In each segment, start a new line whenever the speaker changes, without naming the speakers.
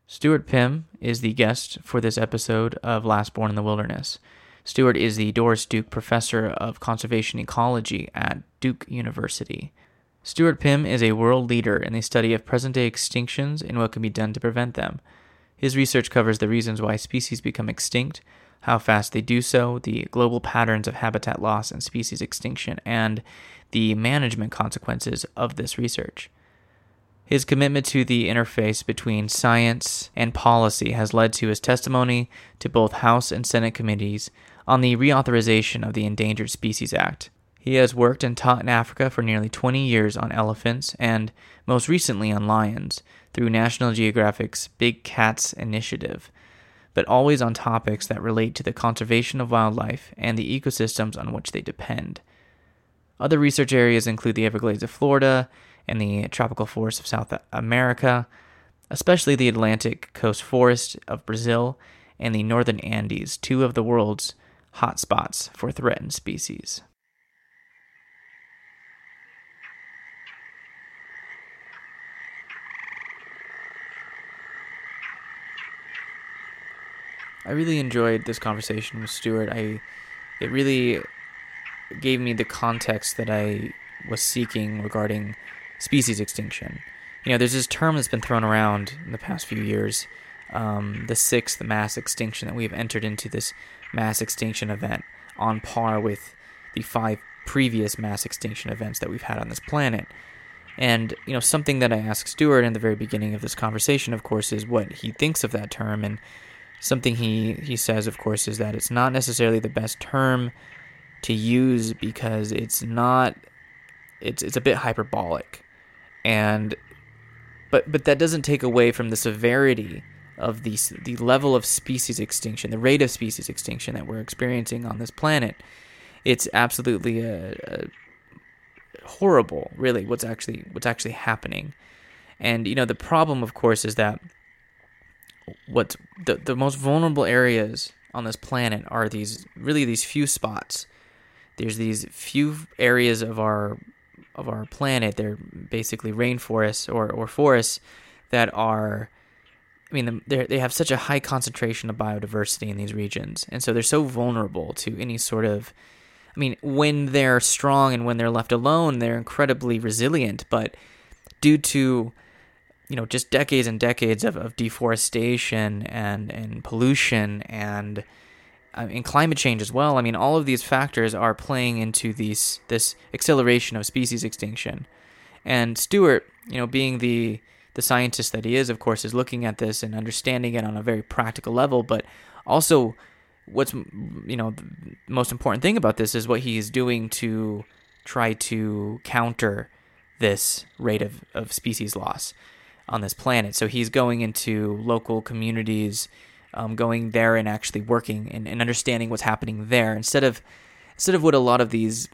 Stuart Pym is the guest for this episode of Last Born in the Wilderness. Stuart is the Doris Duke Professor of Conservation Ecology at Duke University. Stuart Pym is a world leader in the study of present-day extinctions and what can be done to prevent them. His research covers the reasons why species become extinct, how fast they do so, the global patterns of habitat loss and species extinction, and the management consequences of this research. His commitment to the interface between science and policy has led to his testimony to both House and Senate committees on the reauthorization of the Endangered Species Act. He has worked and taught in Africa for nearly 20 years on elephants and, most recently, on lions through National Geographic's Big Cats initiative, but always on topics that relate to the conservation of wildlife and the ecosystems on which they depend. Other research areas include the Everglades of Florida and the tropical forests of South America, especially the Atlantic coast forest of Brazil and the northern Andes, two of the world's hotspots for threatened species. I really enjoyed this conversation with Stuart. It really gave me the context that I was seeking regarding species extinction. There's this term that's been thrown around in the past few years, the sixth mass extinction, that we've entered into this mass extinction event on par with the 5 previous mass extinction events that we've had on this planet. And, something that I asked Stuart in the very beginning of this conversation, of course, is what he thinks of that term. And something he says, of course, is that it's not necessarily the best term to use because it's a bit hyperbolic. But that doesn't take away from the severity of the level of species extinction, the rate of species extinction that we're experiencing on this planet. It's absolutely horrible, really, what's actually happening. And the problem, of course, is that what the most vulnerable areas on this planet are these few spots. There's these few areas of our planet. They're basically rainforests or forests that are, they have such a high concentration of biodiversity in these regions, and so they're so vulnerable to any sort of, when they're strong and when they're left alone, they're incredibly resilient, but due to just decades and decades of deforestation and pollution and climate change as well. All of these factors are playing into this acceleration of species extinction. And Stuart, being the scientist that he is, of course, is looking at this and understanding it on a very practical level. But also, what's the most important thing about this is what he is doing to try to counter this rate of species loss on this planet. So he's going into local communities, going there and actually working and understanding what's happening there instead of what a lot of these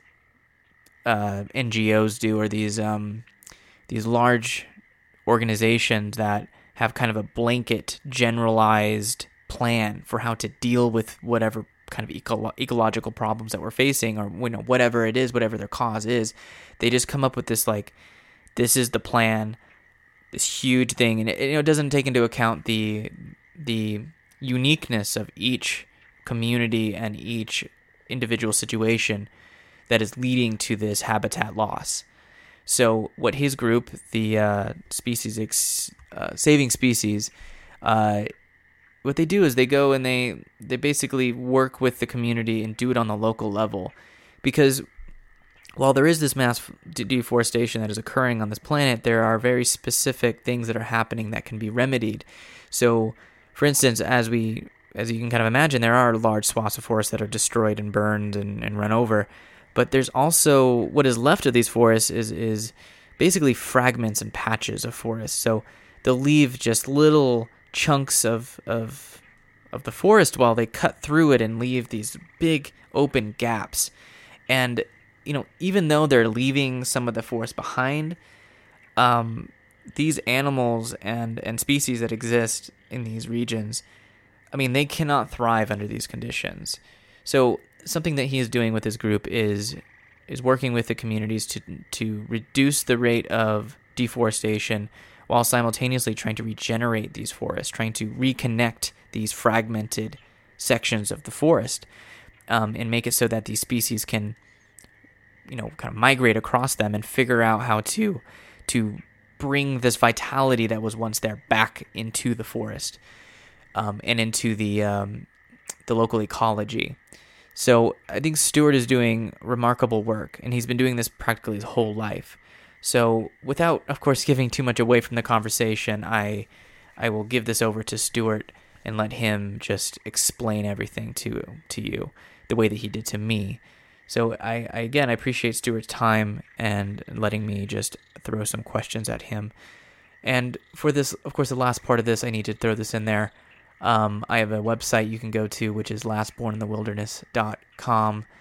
NGOs do, or these large organizations that have kind of a blanket generalized plan for how to deal with whatever kind of ecological problems that we're facing, or whatever it is, whatever their cause is. They just come up with this this is the plan, this huge thing, and it doesn't take into account the uniqueness of each community and each individual situation that is leading to this habitat loss. So what his group, the Saving Species, what they do is they go and they basically work with the community and do it on the local level, because while there is this mass deforestation that is occurring on this planet, there are very specific things that are happening that can be remedied. So, for instance, as you can kind of imagine, there are large swaths of forest that are destroyed and burned and run over. But there's also what is left of these forests is basically fragments and patches of forest. So they'll leave just little chunks of the forest while they cut through it and leave these big open gaps. And even though they're leaving some of the forest behind, these animals and species that exist in these regions, they cannot thrive under these conditions. So something that he is doing with his group is working with the communities to reduce the rate of deforestation while simultaneously trying to regenerate these forests, trying to reconnect these fragmented sections of the forest, and make it so that these species can, kind of migrate across them and figure out how to bring this vitality that was once there back into the forest, and into the local ecology. So I think Stuart is doing remarkable work, and he's been doing this practically his whole life. So without, of course, giving too much away from the conversation, I will give this over to Stuart and let him just explain everything to you the way that he did to me. So I appreciate Stuart's time and letting me just throw some questions at him. And for this, of course, the last part of this, I need to throw this in there. I have a website you can go to, which is lastborninthewilderness.com.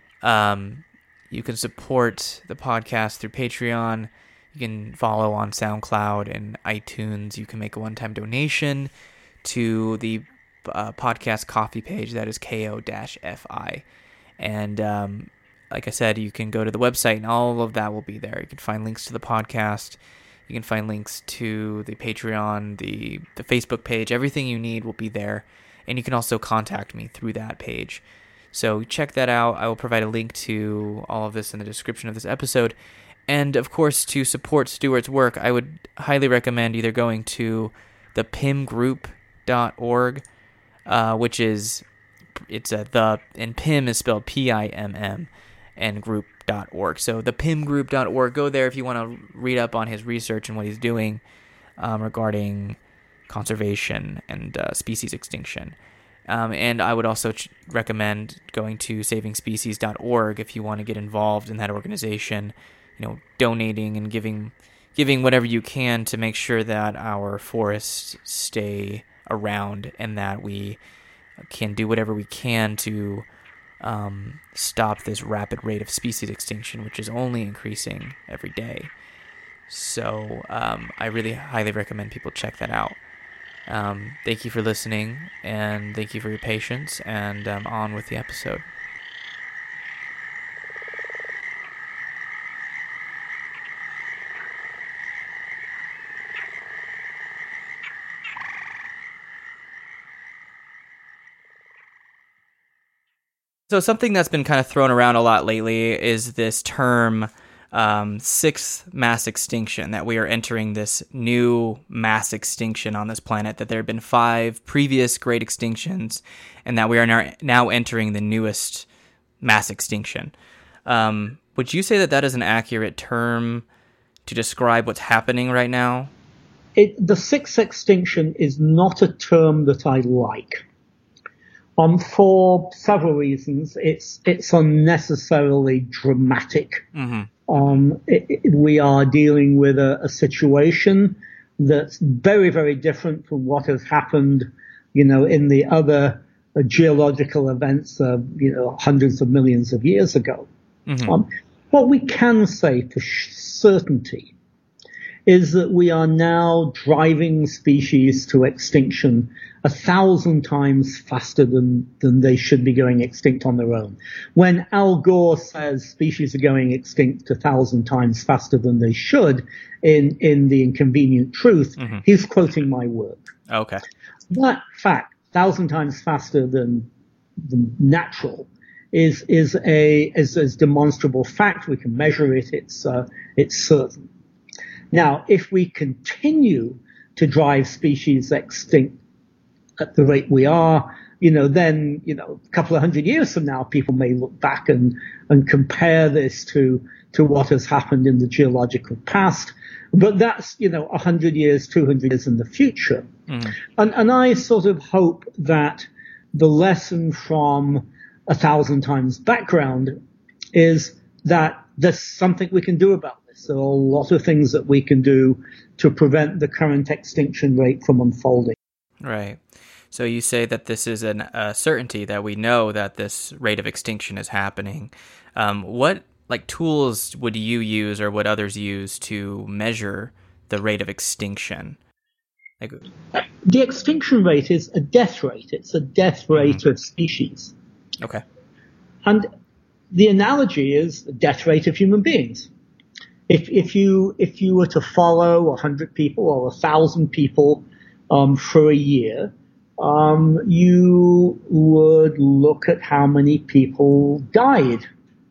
You can support the podcast through Patreon. You can follow on SoundCloud and iTunes. You can make a one-time donation to the podcast coffee page. That is ko-fi. And like I said, you can go to the website and all of that will be there. You can find links to the podcast. You can find links to the Patreon, the Facebook page. Everything you need will be there. And you can also contact me through that page. So check that out. I will provide a link to all of this in the description of this episode. And of course, to support Stuart's work, I would highly recommend either going to the PIMgroup.org, which is, and PIM is spelled PIMM, and group.org. So the PIMgroup.org, go there if you want to read up on his research and what he's doing regarding conservation and species extinction. And I would also recommend going to savingspecies.org if you want to get involved in that organization, donating and giving whatever you can to make sure that our forests stay around and that we can do whatever we can to stop this rapid rate of species extinction, which is only increasing every day. So I really highly recommend people check that out. Thank you for listening, and thank you for your patience, and on with the episode. So something that's been kind of thrown around a lot lately is this term, sixth mass extinction, that we are entering this new mass extinction on this planet, that there have been 5 previous great extinctions, and that we are now entering the newest mass extinction. Would you say that is an accurate term to describe what's happening right now?
The sixth extinction is not a term that I like. For several reasons. It's unnecessarily dramatic. Mm-hmm. We are dealing with a situation that's very, very different from what has happened, in the other geological events, hundreds of millions of years ago. Mm-hmm. What we can say for certainty is that we are now driving species to extinction 1,000 times faster than they should be going extinct on their own. When Al Gore says species are going extinct 1,000 times faster than they should in The Inconvenient Truth, mm-hmm. he's quoting my work.
Okay.
That fact, 1,000 times faster than natural, is a demonstrable fact. We can measure it. It's certain. Now, if we continue to drive species extinct at the rate we are, then, a couple of 100 years from now, people may look back and compare this to what has happened in the geological past. But that's, 100 years, 200 years in the future. Mm. And I sort of hope that the lesson from 1,000 times background is that there's something we can do about this. There are a lot of things that we can do to prevent the current extinction rate from unfolding.
Right. So you say that this is a certainty, that we know that this rate of extinction is happening. What tools would you use or would others use to measure the rate of extinction?
The extinction rate is a death rate. It's a death rate mm-hmm. of species.
Okay.
And the analogy is the death rate of human beings. If you were to follow 100 people or 1,000 people for a year, you would look at how many people died.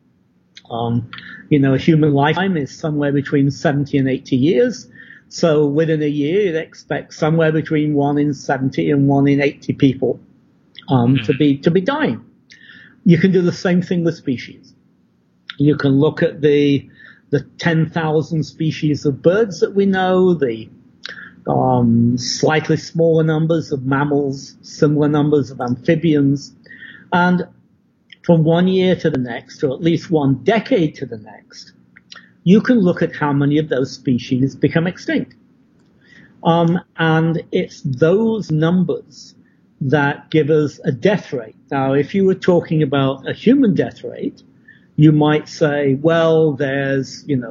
A human lifetime is somewhere between 70 and 80 years. So within a year, you'd expect somewhere between 1 in 70 and 1 in 80 people to be dying. You can do the same thing with species. You can look at the 10,000 species of birds that we know, the slightly smaller numbers of mammals, similar numbers of amphibians, and from 1 year to the next, or at least 1 decade to the next, you can look at how many of those species become extinct. And it's those numbers that give us a death rate. Now, if you were talking about a human death rate, you might say, well, there's, in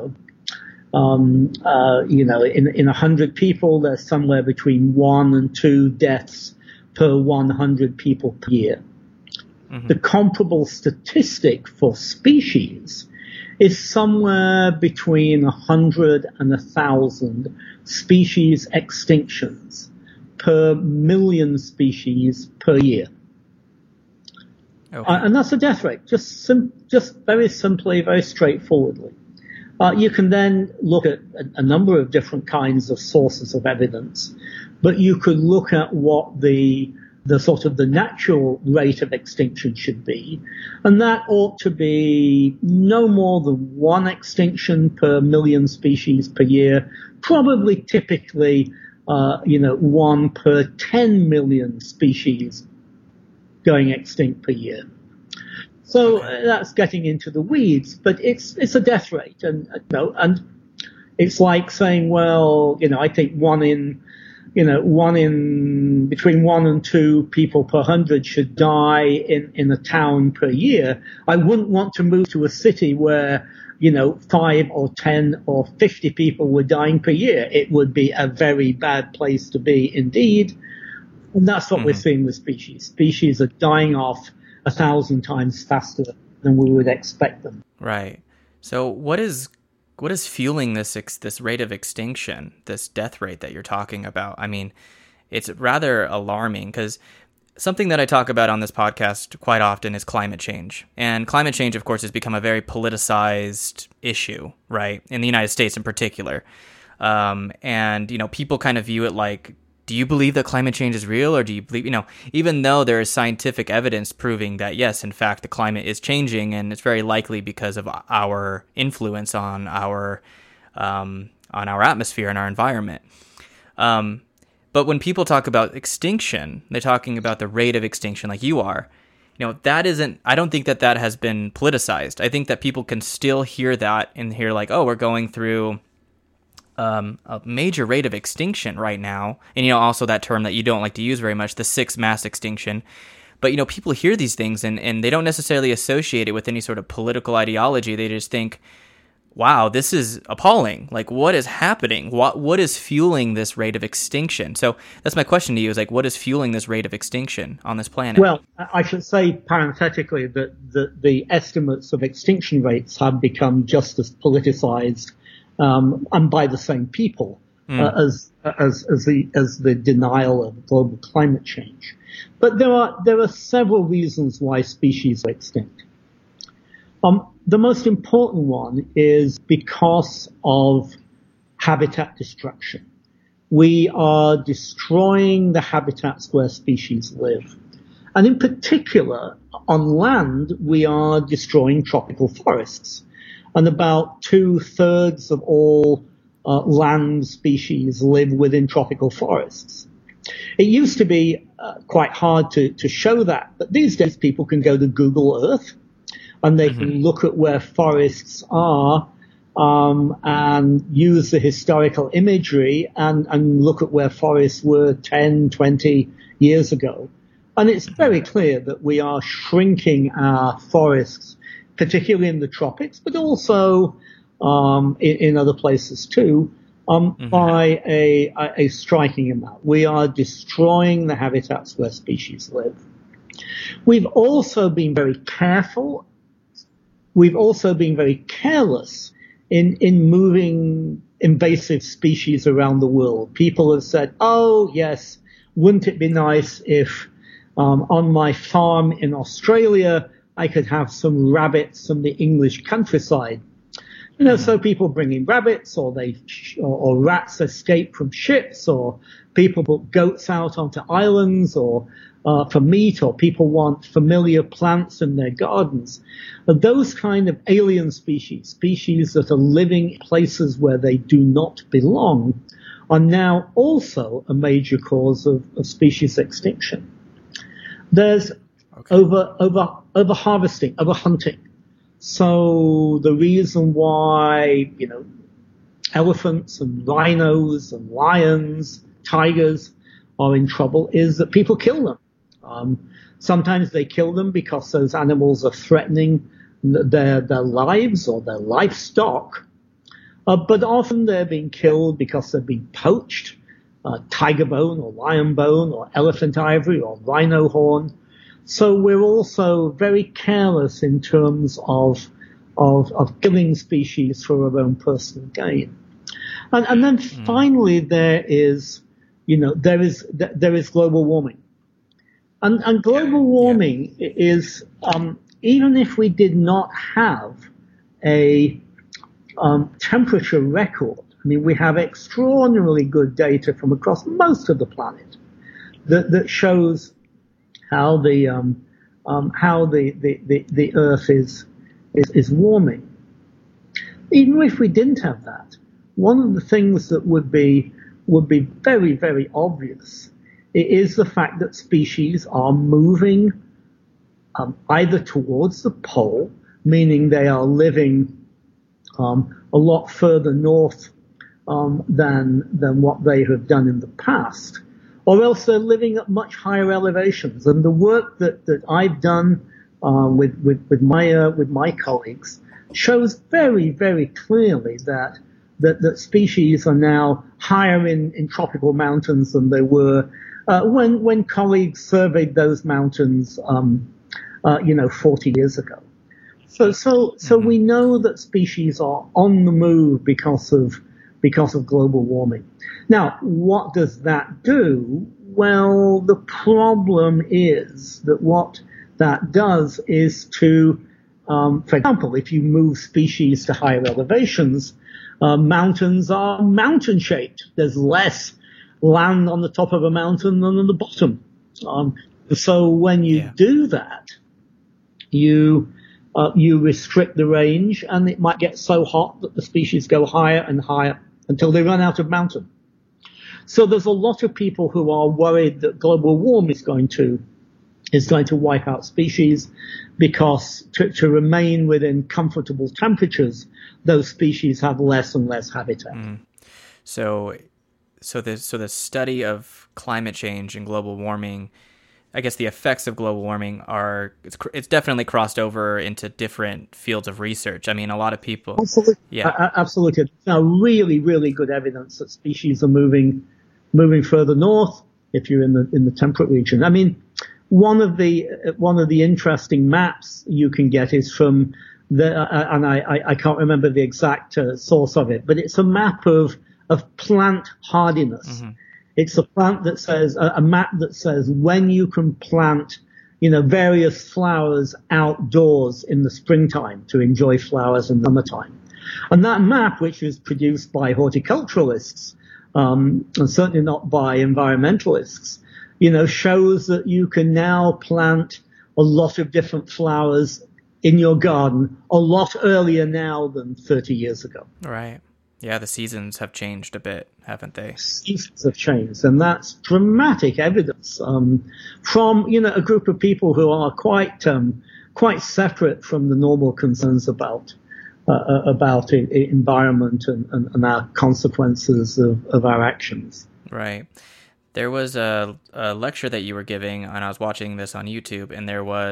100 people, there's somewhere between 1 and 2 deaths per 100 people per year. Mm-hmm. The comparable statistic for species is somewhere between 100 and 1,000 species extinctions per million species per year. Okay. And that's the death rate, just very simply, very straightforwardly. You can then look at a number of different kinds of sources of evidence, but you could look at what the sort of the natural rate of extinction should be, and that ought to be no more than 1 extinction per million species per year, probably typically, 1 per 10 million species going extinct per year. So that's getting into the weeds, but it's a death rate, and it's like saying, well, I think between 1 and 2 people per 100 should die in a town per year. I wouldn't want to move to a city where 5 or 10 or 50 people were dying per year. It would be a very bad place to be indeed. And that's what we're seeing with species. Species are dying off 1,000 times faster than we would expect them.
Right. So what is fueling this rate of extinction, this death rate that you're talking about? I mean, it's rather alarming, because something that I talk about on this podcast quite often is climate change. And climate change, of course, has become a very politicized issue, right? In the United States in particular. And people kind of view it like, do you believe that climate change is real, or do you believe, even though there is scientific evidence proving that, yes, in fact, the climate is changing, and it's very likely because of our influence on our atmosphere and our environment. But when people talk about extinction, they're talking about the rate of extinction, like you are. That isn't, I don't think that has been politicized. I think that people can still hear that and hear like, oh, we're going through a major rate of extinction right now. And, also that term that you don't like to use very much, the 6th mass extinction. But, people hear these things and they don't necessarily associate it with any sort of political ideology. They just think, wow, this is appalling. Like, what is happening? What is fueling this rate of extinction? So that's my question to you, is like, what is fueling this rate of extinction on this planet?
Well, I should say parenthetically that the estimates of extinction rates have become just as politicized and by the same people as the denial of global climate change. But there are several reasons why species are extinct. The most important one is because of habitat destruction. We are destroying the habitats where species live. And in particular, on land, we are destroying tropical forests. And about 2/3 of all land species live within tropical forests. It used to be quite hard to show that, but these days people can go to Google Earth and they can look at where forests are and use the historical imagery and look at where forests were 10, 20 years ago. And it's very clear that we are shrinking our forests, particularly in the tropics, but also in other places too, by a striking amount. We are destroying the habitats where species live. We've also been very careful. We've also been very careless in moving invasive species around the world. People have said, oh, yes, wouldn't it be nice if on my farm in Australia I could have some rabbits from the English countryside? So people bring in rabbits, or rats escape from ships, or people put goats out onto islands, or for meat, or people want familiar plants in their gardens. But those kind of alien species that are living in places where they do not belong, are now also a major cause of species extinction. There's over harvesting, over hunting. So the reason why, elephants and rhinos and lions, tigers are in trouble is that people kill them. Sometimes they kill them because those animals are threatening their lives or their livestock. But often they're being killed because they're being poached, tiger bone or lion bone or elephant ivory or rhino horn. So we're also very careless in terms of killing species for our own personal gain. And then finally there is global warming. And global warming is, even if we did not have a temperature record, I mean, we have extraordinarily good data from across most of the planet that shows how the Earth is warming. Even if we didn't have that, one of the things that would be very, very obvious is the fact that species are moving either towards the pole, meaning they are living a lot further north than what they have done in the past, or else they're living at much higher elevations. And the work that I've done with my colleagues shows very, very clearly that species are now higher in tropical mountains than they were when colleagues surveyed those mountains 40 years ago. So we know that species are on the move because of global warming. Now, what does that do? Well, the problem is that what that does is to, for example, if you move species to higher elevations, mountains are mountain shaped. There's less land on the top of a mountain than on the bottom. So when you do that, you restrict the range, and it might get so hot that the species go higher and higher until they run out of mountain. So there's a lot of people who are worried that global warming is going to wipe out species, because to remain within comfortable temperatures, those species have less and less habitat.
So the study of climate change and global warming, I guess the effects of global warming it's definitely crossed over into different fields of research. I mean, a lot of people.
Absolutely.
Yeah.
Absolutely. Now, really, really good evidence that species are moving further north if you're in the temperate region. I mean, one of the interesting maps you can get is from and I can't remember the exact source of it, but it's a map of plant hardiness. Mm-hmm. It's a map that says when you can plant, various flowers outdoors in the springtime to enjoy flowers in the summertime. And that map, which was produced by horticulturalists, and certainly not by environmentalists, shows that you can now plant a lot of different flowers in your garden a lot earlier now than 30 years ago.
Right. Yeah, the seasons have changed a bit, haven't they?
Seasons have changed, and that's dramatic evidence from a group of people who are quite separate from the normal concerns about environment and our consequences of our actions.
Right. There was a lecture that you were giving, and I was watching this on YouTube, and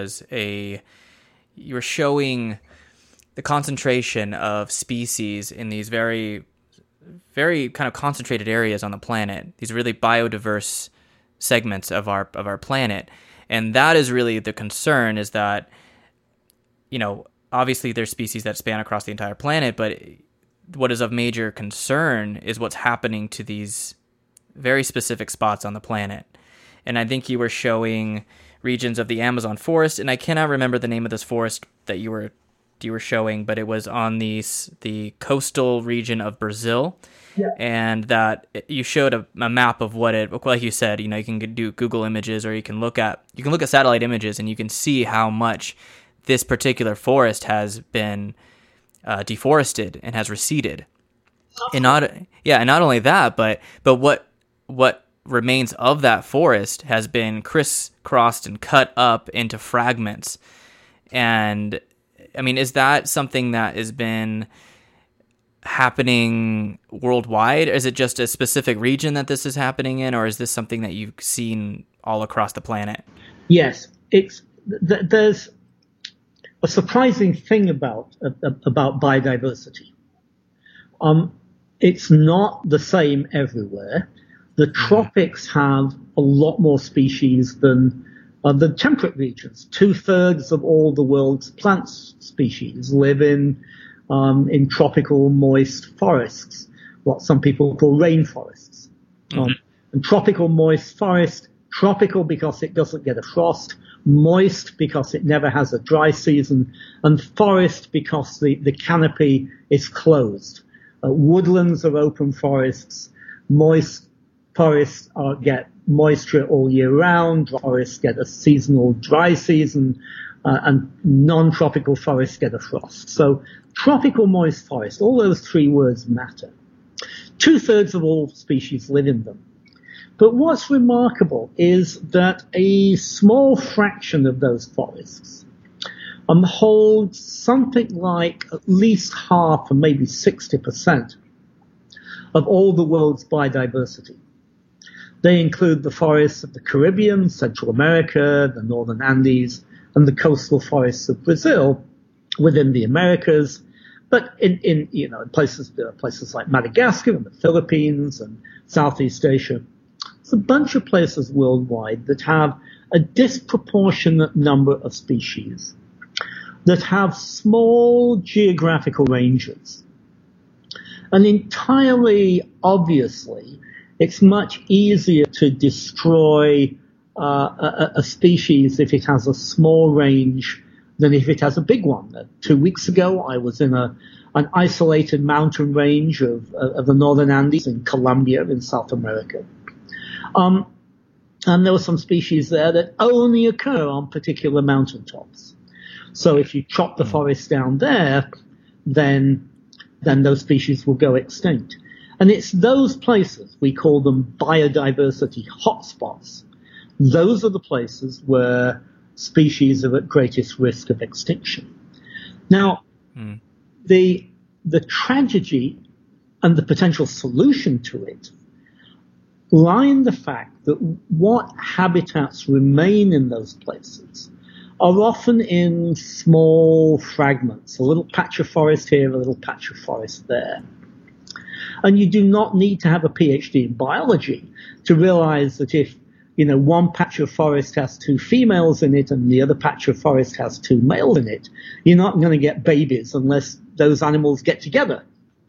you were showing the concentration of species in these very, very kind of concentrated areas on the planet, these really biodiverse segments of our planet. And that is really the concern, is that, obviously there's species that span across the entire planet, but what is of major concern is what's happening to these very specific spots on the planet. And I think you were showing regions of the Amazon forest, and I cannot remember the name of this forest that you were showing, but it was on the coastal region of Brazil.
Yeah.
And that you showed a map of what it, like you said, you can do Google Images, or you can look at satellite images, and you can see how much this particular forest has been deforested and has receded. And not only that, but what remains of that forest has been crisscrossed and cut up into fragments. And I mean, is that something that has been happening worldwide? Is it just a specific region that this is happening in, or is this something that you've seen all across the planet?
Yes, there's a surprising thing about biodiversity. It's not the same everywhere. The tropics have a lot more species than the temperate regions. 2/3 of all the world's plant species live in tropical moist forests, what some people call rainforests. And tropical moist forest, tropical because it doesn't get a frost, moist because it never has a dry season, and forest because the canopy is closed. Woodlands are open forests, moist forests get moisture all year round, forests get a seasonal dry season, and non-tropical forests get a frost. So tropical moist forest, all those three words matter. 2/3 of all species live in them. But what's remarkable is that a small fraction of those forests holds something like at least half, and maybe 60% of all the world's biodiversity. They include the forests of the Caribbean, Central America, the Northern Andes, and the coastal forests of Brazil within the Americas. But in places like Madagascar and the Philippines and Southeast Asia, it's a bunch of places worldwide that have a disproportionate number of species that have small geographical ranges. And entirely obviously, it's much easier to destroy a species if it has a small range than if it has a big one. 2 weeks ago, I was in an isolated mountain range of the Northern Andes in Colombia in South America. And there were some species there that only occur on particular mountaintops. So if you chop the forest down there, then those species will go extinct. And it's those places, we call them biodiversity hotspots. Those are the places where species are at greatest risk of extinction. Now, the tragedy and the potential solution to it lie in the fact that what habitats remain in those places are often in small fragments, a little patch of forest here, a little patch of forest there. And you do not need to have a PhD in biology to realize that if, one patch of forest has 2 females in it and the other patch of forest has 2 males in it, you're not going to get babies unless those animals get together.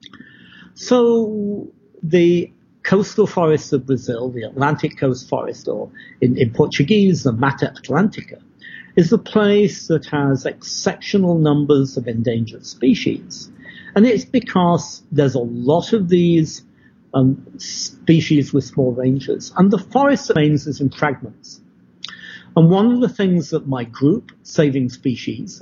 So the coastal forests of Brazil, the Atlantic coast forest, or in Portuguese, the Mata Atlântica, is a place that has exceptional numbers of endangered species. And it's because there's a lot of these species with small ranges, and the forest remains in fragments. And one of the things that my group, Saving Species,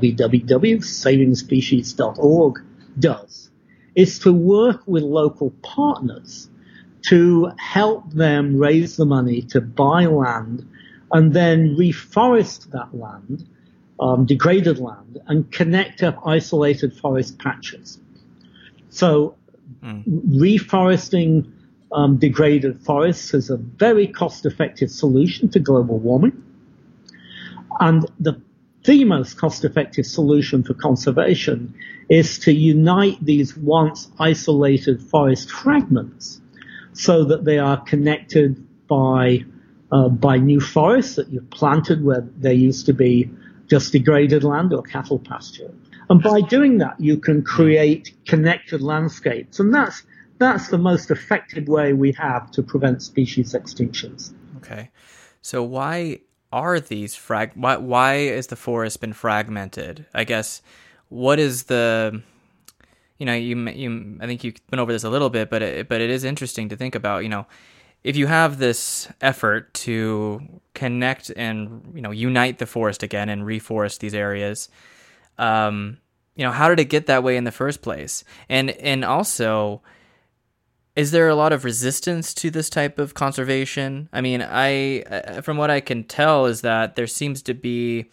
www.savingspecies.org, does is to work with local partners to help them raise the money to buy land and then reforest that land, degraded land, and connect up isolated forest patches. So reforesting degraded forests is a very cost-effective solution to global warming. And the most cost-effective solution for conservation is to unite these once isolated forest fragments so that they are connected by new forests that you've planted where there used to be just degraded land or cattle pasture. And by doing that, you can create connected landscapes. And that's the most effective way we have to prevent species extinctions.
Okay. So why are these why is the forest been fragmented? I guess, what is the, you I think you've been over this a little bit, but it is interesting to think about, if you have this effort to connect and, unite the forest again and reforest these areas, how did it get that way in the first place? And also, is there a lot of resistance to this type of conservation? I mean, from what I can tell is that there seems to be,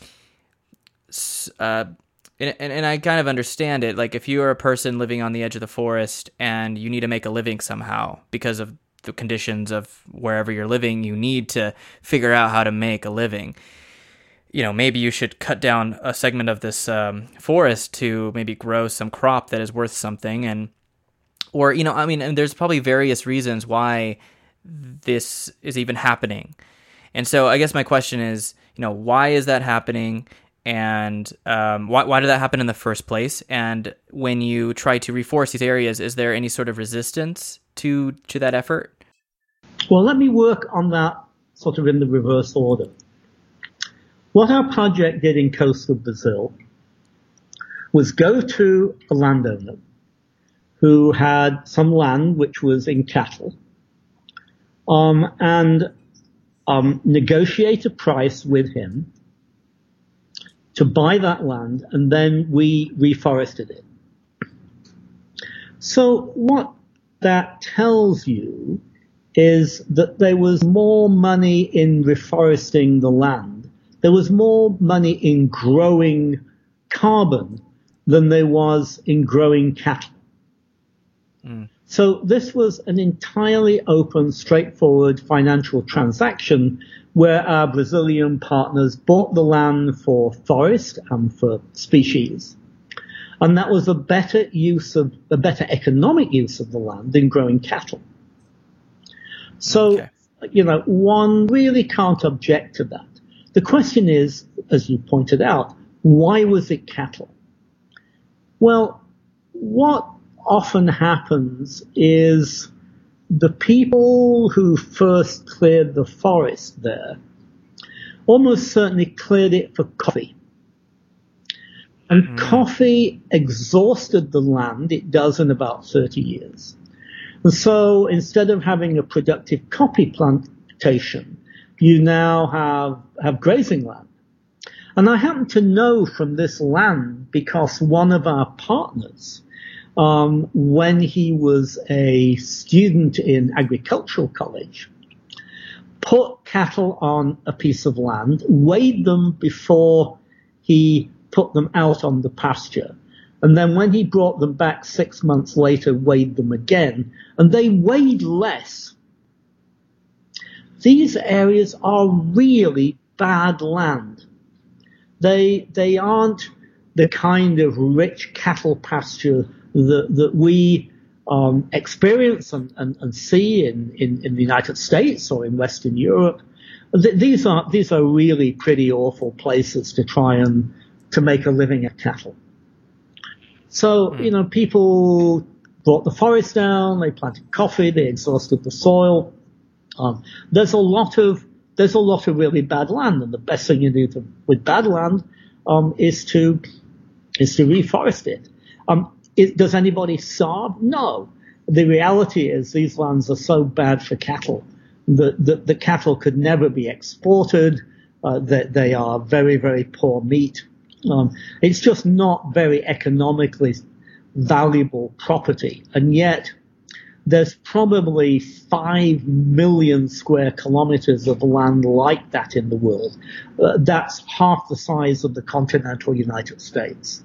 and I kind of understand it. Like, if you are a person living on the edge of the forest and you need to make a living somehow because of the conditions of wherever you're living, you need to figure out how to make a living. Maybe you should cut down a segment of this forest to maybe grow some crop that is worth something. And there's probably various reasons why this is even happening. And so I guess my question is, why is that happening? And why did that happen in the first place? And when you try to reforest these areas, is there any sort of resistance to that effort?
Well, let me work on that sort of in the reverse order. What our project did in coastal Brazil was go to a landowner who had some land which was in cattle, and negotiate a price with him to buy that land, and then we reforested it. So what that tells you is that there was more money in reforesting the land. There was more money in growing carbon than there was in growing cattle. So this was an entirely open, straightforward financial transaction where our Brazilian partners bought the land for forest and for species. And that was a better economic use of the land than growing cattle. So, okay, one really can't object to that. The question is, as you pointed out, why was it cattle? Well, what often happens is the people who first cleared the forest there almost certainly cleared it for coffee. And coffee exhausted the land. It does in about 30 years. And so instead of having a productive coffee plantation, you now have grazing land. And I happen to know from this land because one of our partners, when he was a student in agricultural college, put cattle on a piece of land, weighed them before he put them out on the pasture. And then when he brought them back 6 months later, weighed them again, and they weighed less. These areas are really bad land. They aren't the kind of rich cattle pasture that we experience and see in the United States or in Western Europe. These are really pretty awful places to try and to make a living at cattle. So, people brought the forest down, they planted coffee, they exhausted the soil. There's a lot of really bad land, and the best thing you do with bad land is to reforest it. Does anybody starve? No. The reality is these lands are so bad for cattle that the cattle could never be exported. That they are very, very poor meat. It's just not very economically valuable property, and yet there's probably 5 million square kilometers of land like that in the world. That's half the size of the continental United States.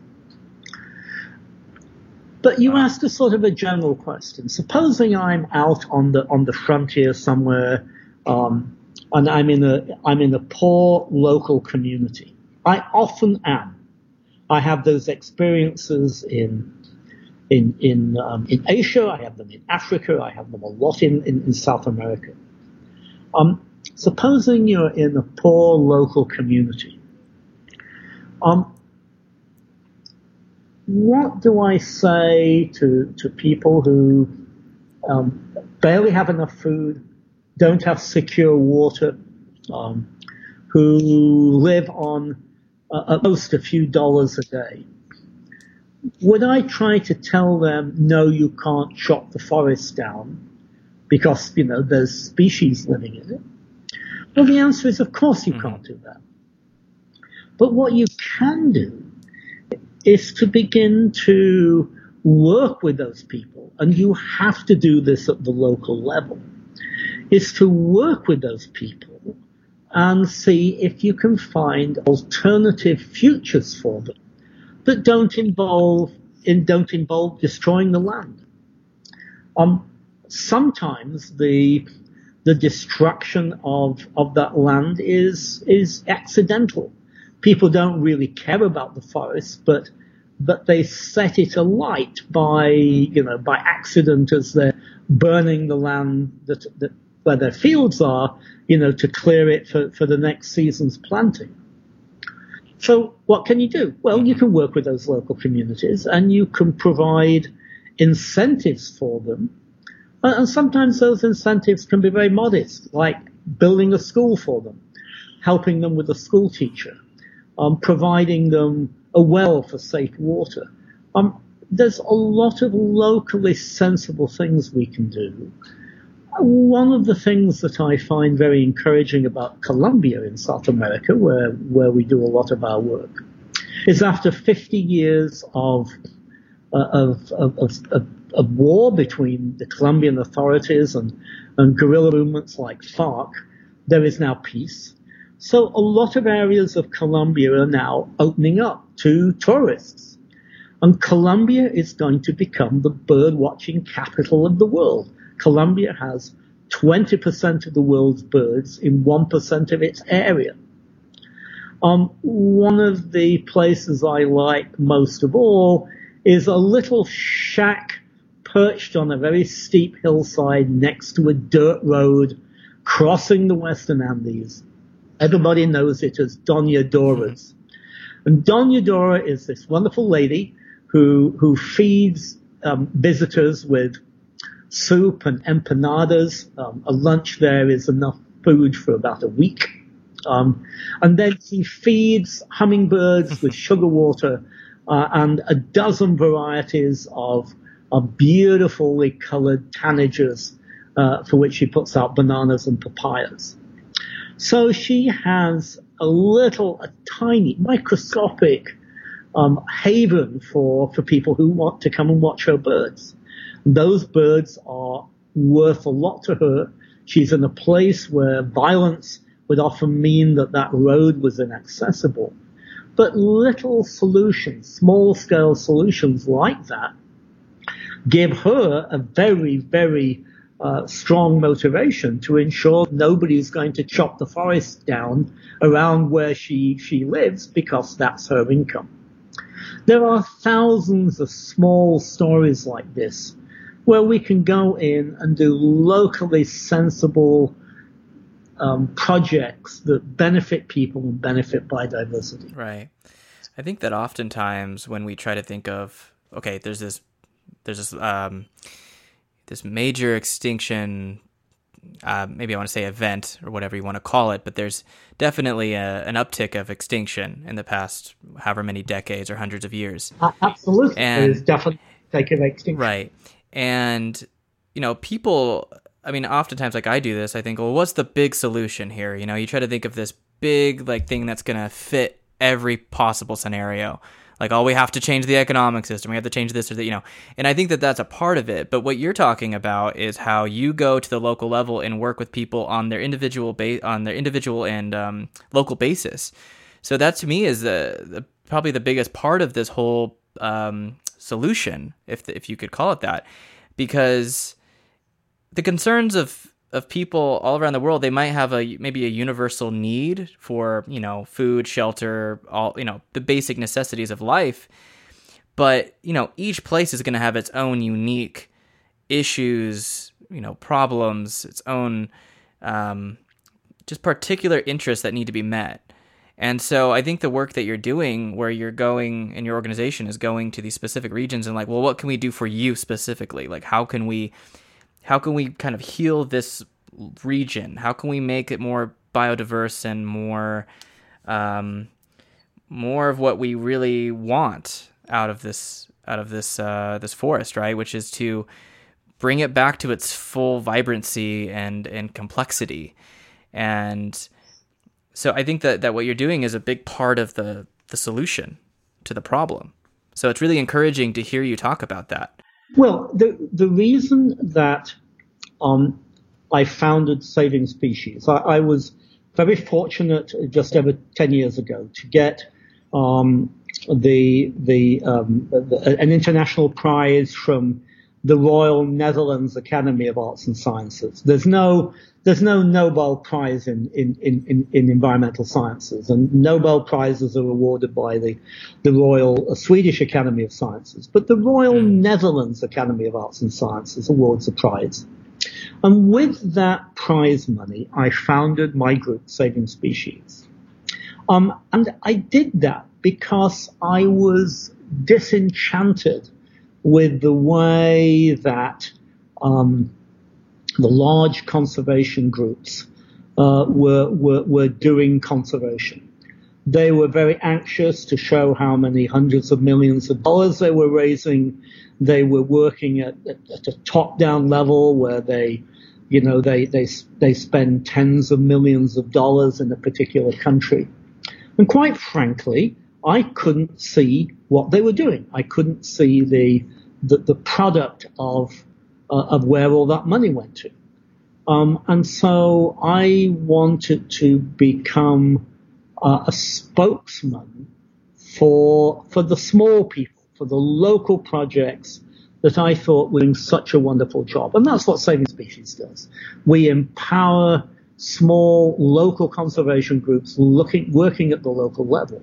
But you asked a sort of a general question. Supposing I'm out on the frontier somewhere, and I'm in a poor local community. I often am. I have those experiences in Asia. I have them in Africa. I have them a lot in South America. Supposing you're in a poor local community, what do I say to people who barely have enough food, don't have secure water, who live on at most a few dollars a day? Would I try to tell them, no, you can't chop the forest down because, there's species living in it? Well, the answer is, of course you can't do that. But what you can do is to begin to work with those people, and you have to do this at the local level, is to work with those people and see if you can find alternative futures for them that don't involve destroying the land. Sometimes the destruction of that land is accidental. People don't really care about the forest, but they set it alight by accident as they're burning the land that where their fields are, to clear it for the next season's planting. So what can you do? Well, you can work with those local communities and you can provide incentives for them. And sometimes those incentives can be very modest, like building a school for them, helping them with a school teacher, providing them a well for safe water. There's a lot of locally sensible things we can do. One of the things that I find very encouraging about Colombia in South America, where we do a lot of our work, is after 50 years of war between the Colombian authorities and guerrilla movements like FARC, there is now peace. So a lot of areas of Colombia are now opening up to tourists. And Colombia is going to become the bird watching capital of the world. Colombia has 20% of the world's birds in 1% of its area. One of the places I like most of all is a little shack perched on a very steep hillside next to a dirt road crossing the Western Andes. Everybody knows it as Doña Dora's. And Doña Dora is this wonderful lady who feeds visitors with soup and empanadas. A lunch there is enough food for about a week. And then she feeds hummingbirds with sugar water and a dozen varieties of beautifully colored tanagers for which she puts out bananas and papayas. So she has a tiny, microscopic haven for people who want to come and watch her birds. Those birds are worth a lot to her. She's in a place where violence would often mean that road was inaccessible. But little solutions, small-scale solutions like that, give her a very, very strong motivation to ensure nobody's going to chop the forest down around where she lives, because that's her income. There are thousands of small stories like this where we can go in and do locally sensible projects that benefit people and benefit biodiversity.
Right. I think that oftentimes when we try to think of, okay, there's this major extinction, maybe I want to say event or whatever you want to call it, but there's definitely an uptick of extinction in the past however many decades or hundreds of years.
Absolutely. There's definitely an uptick of extinction.
Right. And, people, oftentimes like I do this, I think, well, what's the big solution here? You try to think of this big thing that's going to fit every possible scenario. Like, we have to change the economic system. We have to change this or that, And I think that that's a part of it. But what you're talking about is how you go to the local level and work with people on their individual and local basis. So that to me is probably the biggest part of this whole solution, if you could call it that, because the concerns of people all around the world, they might have maybe a universal need for, food, shelter, all, the basic necessities of life. But, each place is going to have its own unique issues, problems, its own just particular interests that need to be met. And so I think the work that you're doing, where you're going and your organization is going to these specific regions and like, well, what can we do for you specifically? Like, how can we kind of heal this region? How can we make it more biodiverse and more of what we really want out of this this forest, right? Which is to bring it back to its full vibrancy and complexity. And so I think that what you're doing is a big part of the solution to the problem. So it's really encouraging to hear you talk about that.
Well, the reason that I founded Saving Species, I was very fortunate just over 10 years ago to get an international prize from the Royal Netherlands Academy of Arts and Sciences. There's no Nobel Prize in environmental sciences, and Nobel Prizes are awarded by the Royal Swedish Academy of Sciences. But the Royal Netherlands Academy of Arts and Sciences awards a prize. And with that prize money, I founded my group, Saving Species. And I did that because I was disenchanted with the way that the large conservation groups were doing conservation. They were very anxious to show how many hundreds of millions of dollars they were raising. They were working at a top-down level where they spend tens of millions of dollars in a particular country. And quite frankly, I couldn't see what they were doing. I couldn't see the product of where all that money went to. And so I wanted to become a spokesman for the small people, for the local projects that I thought were doing such a wonderful job. And that's what Saving Species does. We empower small local conservation groups working at the local level.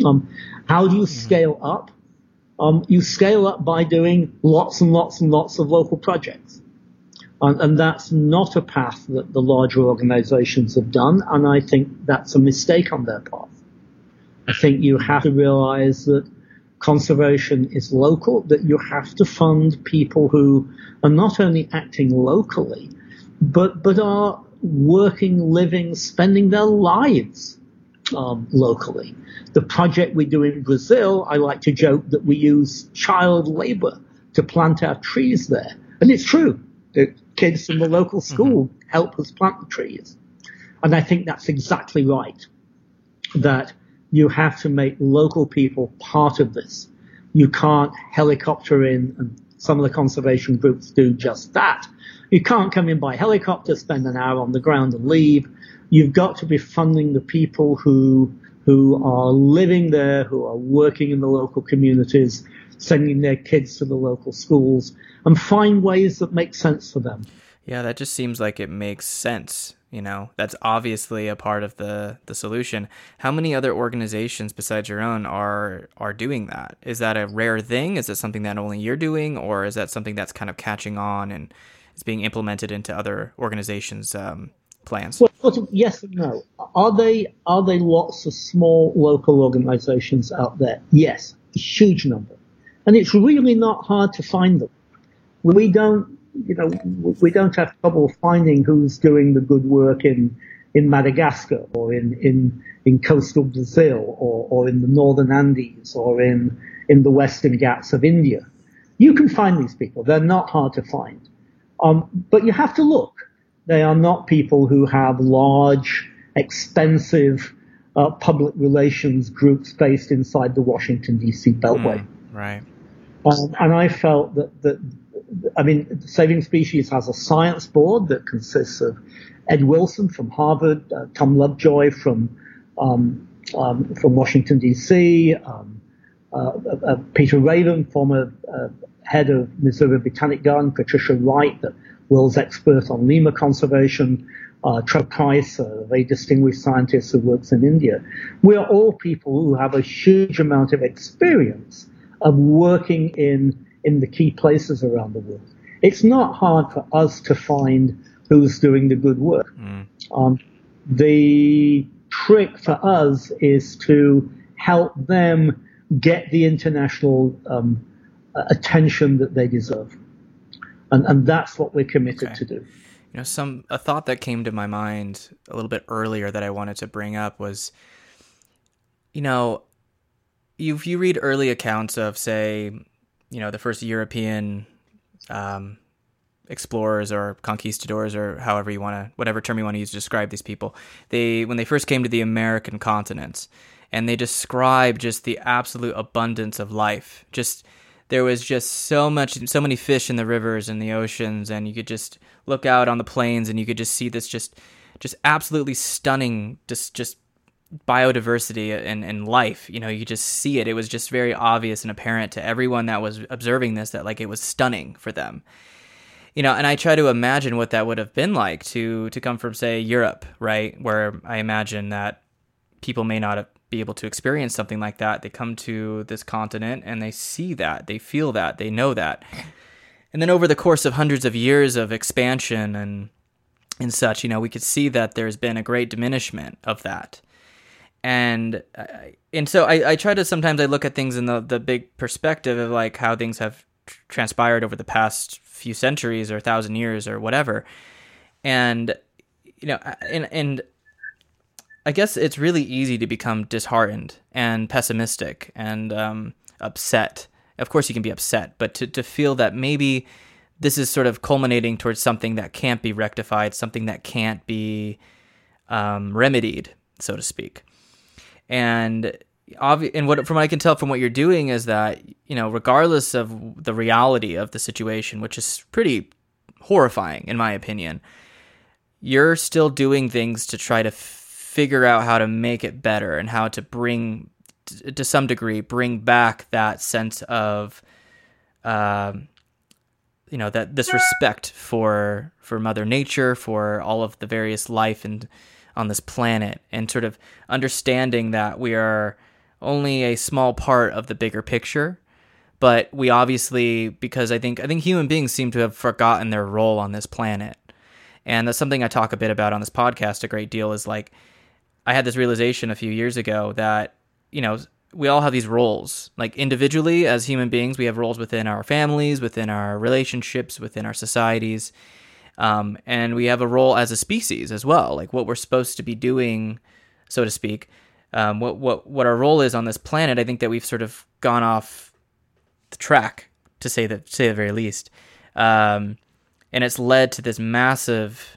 How do you scale up? You scale up by doing lots and lots and lots of local projects. And that's not a path that the larger organizations have done, and I think that's a mistake on their part. I think you have to realize that conservation is local, that you have to fund people who are not only acting locally, but are working, living, spending their lives locally. The project we do in Brazil, I like to joke that we use child labor to plant our trees there. And it's true. The kids from the local school help us plant the trees. And I think that's exactly right, that you have to make local people part of this. You can't helicopter in, and some of the conservation groups do just that. You can't come in by helicopter, spend an hour on the ground and leave. You've got to be funding the people who are living there, who are working in the local communities, sending their kids to the local schools, and find ways that make sense for them.
Yeah, that just seems like it makes sense. That's obviously a part of the solution. How many other organizations besides your own are doing that? Is that a rare thing? Is it something that only you're doing, or is that something that's kind of catching on and is being implemented into other organizations' plans?
Well, sort of yes and no. Are they lots of small local organizations out there? Yes, a huge number. And it's really not hard to find them. We don't have trouble finding who's doing the good work in Madagascar or in coastal Brazil or in the northern Andes or in the Western Ghats of India. You can find these people. They're not hard to find. But you have to look. They are not people who have large, expensive public relations groups based inside the Washington, D.C. Beltway.
Right.
And I felt that Saving Species has a science board that consists of Ed Wilson from Harvard, Tom Lovejoy from Washington, D.C., Peter Raven, former head of Missouri Botanic Garden, Patricia Wright, the world's expert on lemur conservation, Trevor Price, a very distinguished scientist who works in India. We are all people who have a huge amount of experience of working in the key places around the world. It's not hard for us to find who's doing the good work. The trick for us is to help them get the international attention that they deserve. And that's what we're committed to do.
A thought that came to my mind a little bit earlier that I wanted to bring up was, if you read early accounts of, say, the first European explorers or conquistadors, or whatever term you want to use to describe these people, when they first came to the American continents, and they describe just the absolute abundance of life. There was just so many fish in the rivers and the oceans, and you could just look out on the plains and you could just see this just absolutely stunning, just biodiversity and life. You could just see it. It was just very obvious and apparent to everyone that was observing this that like it was stunning for them. And I try to imagine what that would have been like to come from, say, Europe, right? Where I imagine that people may not be able to experience something like that. They come to this continent and they see that, they feel that, they know that. And then over the course of hundreds of years of expansion and such, we could see that there's been a great diminishment of that. And so I try to, sometimes I look at things in the big perspective of like how things have transpired over the past few centuries or 1,000 years or whatever. And, and I guess it's really easy to become disheartened and pessimistic and upset. Of course you can be upset, but to feel that maybe this is sort of culminating towards something that can't be rectified, something that can't be remedied, so to speak. And from what I can tell from what you're doing is that, regardless of the reality of the situation, which is pretty horrifying in my opinion, you're still doing things to try to figure out how to make it better and how to to some degree, bring back that sense of, that this respect for Mother Nature, for all of the various life on this planet, and sort of understanding that we are only a small part of the bigger picture. But we obviously, because I think human beings seem to have forgotten their role on this planet. And that's something I talk a bit about on this podcast a great deal, is like, I had this realization a few years ago that, we all have these roles. Like individually as human beings, we have roles within our families, within our relationships, within our societies. And we have a role as a species as well, like what we're supposed to be doing, so to speak. What our role is on this planet. I think that we've sort of gone off the track, to say the very least. And it's led to this massive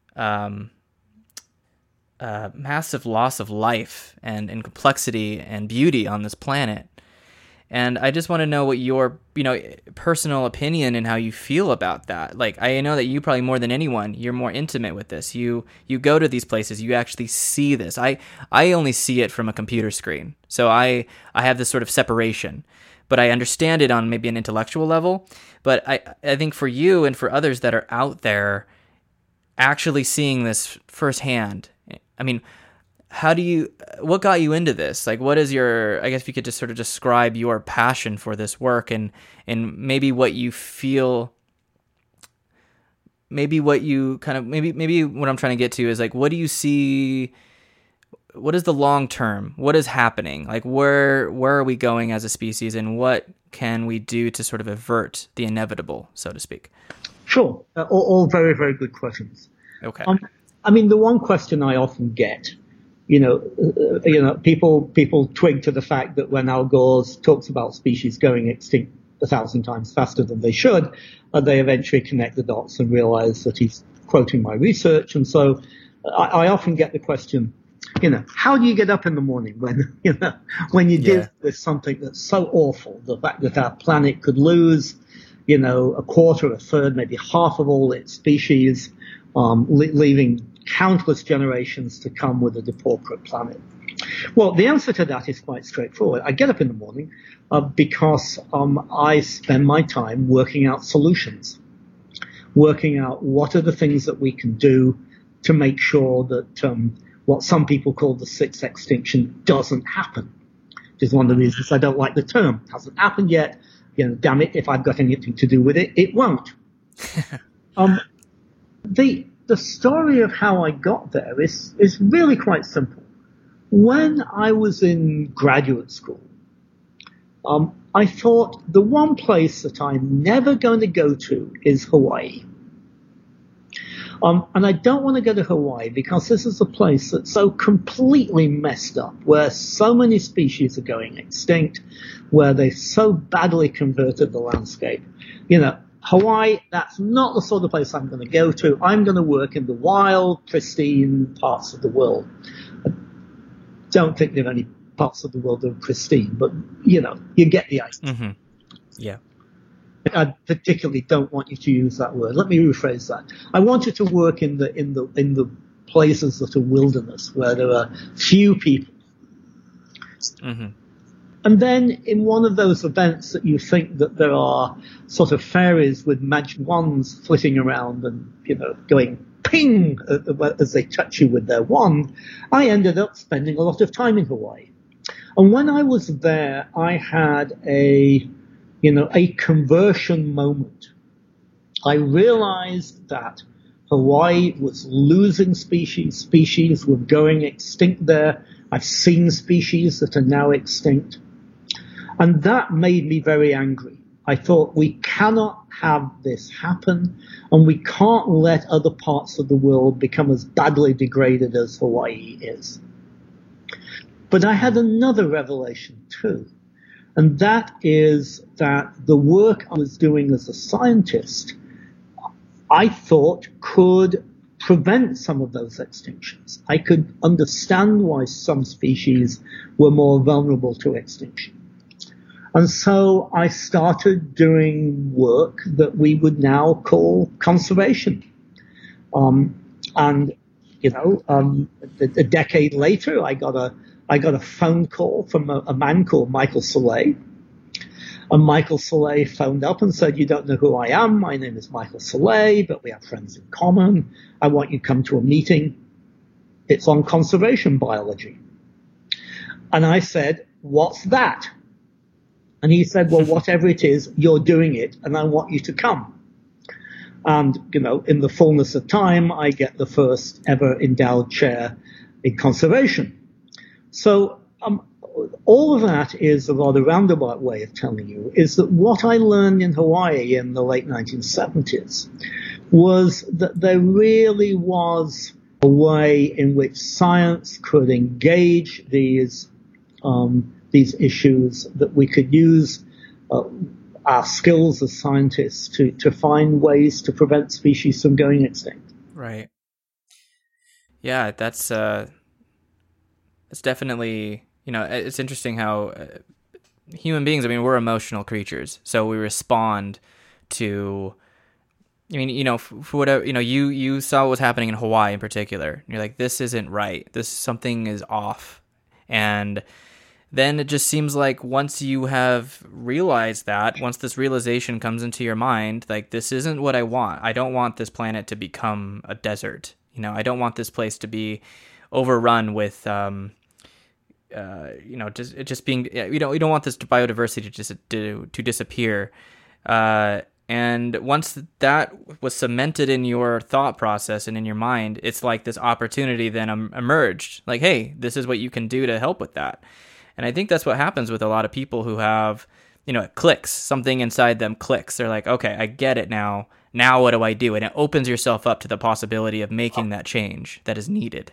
loss of life and complexity and beauty on this planet. And I just want to know what your, personal opinion and how you feel about that. Like, I know that you probably more than anyone, you're more intimate with this. You go to these places, you actually see this. I only see it from a computer screen. So I have this sort of separation, but I understand it on maybe an intellectual level. But I think for you and for others that are out there actually seeing this firsthand, I mean, what got you into this? Like, what is I guess if you could just sort of describe your passion for this work and maybe what you feel, maybe what you kind of, maybe what I'm trying to get to is like, what do you see, what is the long term? What is happening? Like, where are we going as a species, and what can we do to sort of avert the inevitable, so to speak?
Sure. All very, very good questions.
Okay.
The one question I often get, people twig to the fact that when Al Gore talks about species going extinct 1,000 times faster than they should, they eventually connect the dots and realize that he's quoting my research. And so I often get the question, how do you get up in the morning when you deal with something that's so awful, the fact that our planet could lose, a quarter, a third, maybe half of all its species, leaving countless generations to come with a depauperate planet? Well, the answer to that is quite straightforward. I get up in the morning because I spend my time working out solutions, working out what are the things that we can do to make sure that what some people call the sixth extinction doesn't happen, which is one of the reasons I don't like the term. It hasn't happened yet. Damn it, if I've got anything to do with it, it won't. The story of how I got there is really quite simple. When I was in graduate school, I thought the one place that I'm never going to go to is Hawaii. And I don't want to go to Hawaii because this is a place that's so completely messed up, where so many species are going extinct, where they so badly converted the landscape. Hawaii, that's not the sort of place I'm going to go to. I'm going to work in the wild, pristine parts of the world. I don't think there are any parts of the world that are pristine, but, you get the idea.
Mm-hmm. Yeah.
I particularly don't want you to use that word. Let me rephrase that. I want you to work in the places that are wilderness, where there are few people.
Mm-hmm.
And then in one of those events that you think that there are sort of fairies with magic wands flitting around and, going ping as they touch you with their wand, I ended up spending a lot of time in Hawaii. And when I was there, I had a conversion moment. I realized that Hawaii was losing species. Species were going extinct there. I've seen species that are now extinct. And that made me very angry. I thought, we cannot have this happen, and we can't let other parts of the world become as badly degraded as Hawaii is. But I had another revelation too. And that is that the work I was doing as a scientist, I thought could prevent some of those extinctions. I could understand why some species were more vulnerable to extinction. And so I started doing work that we would now call conservation. A decade later, I got a phone call from a man called Michael Soleil. And Michael Soleil phoned up and said, "You don't know who I am. My name is Michael Soleil, but we have friends in common. I want you to come to a meeting. It's on conservation biology." And I said, "What's that?" And he said, "Well, whatever it is, you're doing it, and I want you to come." And, in the fullness of time, I get the first ever endowed chair in conservation. So all of that is a rather roundabout way of telling you is that what I learned in Hawaii in the late 1970s was that there really was a way in which science could engage these issues, that we could use our skills as scientists to find ways to prevent species from going extinct.
Right. Yeah, that's definitely, it's interesting how human beings, we're emotional creatures, so we respond to, for whatever, you saw what was happening in Hawaii in particular, and you're like, this isn't right, something is off. And then it just seems like once you have realized that, once this realization comes into your mind, like, this isn't what I want. I don't want this planet to become a desert. I don't want this place to be overrun with, just being, we don't want this biodiversity to disappear. And once that was cemented in your thought process and in your mind, it's like this opportunity then emerged. Like, hey, this is what you can do to help with that. And I think that's what happens with a lot of people who have, it clicks. Something inside them clicks. They're like, okay, I get it now. Now what do I do? And it opens yourself up to the possibility of making that change that is needed.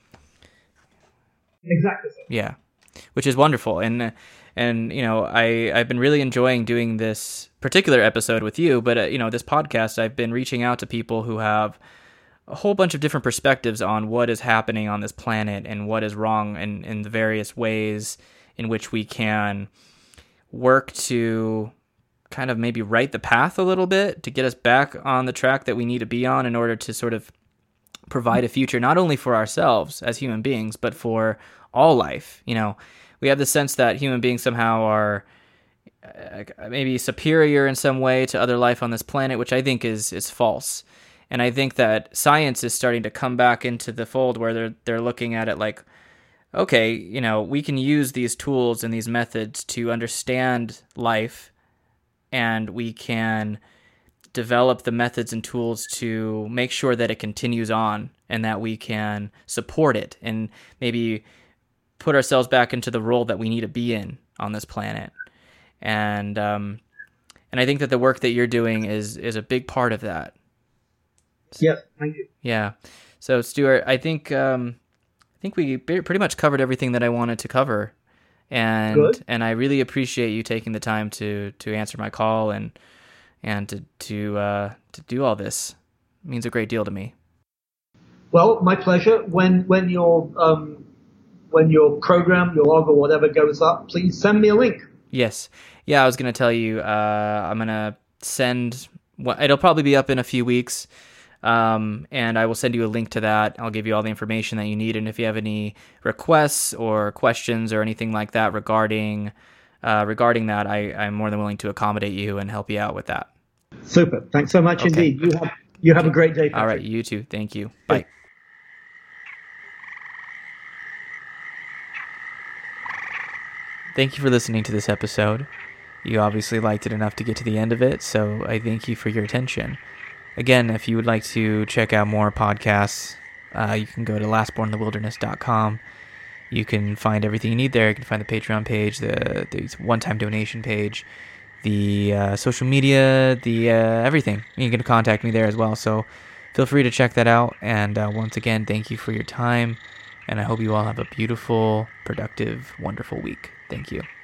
Exactly.
Yeah, which is wonderful. And I've been really enjoying doing this particular episode with you, but this podcast, I've been reaching out to people who have a whole bunch of different perspectives on what is happening on this planet and what is wrong, and in the various ways in which we can work to kind of maybe right the path a little bit to get us back on the track that we need to be on in order to sort of provide a future, not only for ourselves as human beings, but for all life. We have the sense that human beings somehow are maybe superior in some way to other life on this planet, which I think is false. And I think that science is starting to come back into the fold where they're looking at it like, okay, we can use these tools and these methods to understand life, and we can develop the methods and tools to make sure that it continues on and that we can support it and maybe put ourselves back into the role that we need to be in on this planet. And I think that the work that you're doing is a big part of that.
Yeah, thank you.
Yeah. So Stuart, I think we pretty much covered everything that I wanted to cover. And
Good.
And I really appreciate you taking the time to answer my call and to do all this. It means a great deal to me.
Well, my pleasure. When your program, your log or whatever goes up, please send me a link.
Yes. Yeah, I was going to tell you, I'm going to send, it'll probably be up in a few weeks, and I will send you a link to that. I'll give you all the information that you need, and if you have any requests or questions or anything like that regarding that, I'm more than willing to accommodate you and help you out with that.
Super. Thanks so much indeed. You have a great day, Patrick.
All right, you too. Thank you. Bye. Thank you for listening to this episode. You obviously liked it enough to get to the end of it, so I thank you for your attention. Again, if you would like to check out more podcasts, you can go to lastborninthewilderness.com. You can find everything you need there. You can find the Patreon page, the one-time donation page, the social media, the everything. You can contact me there as well, so feel free to check that out. And once again, thank you for your time, and I hope you all have a beautiful, productive, wonderful week. Thank you.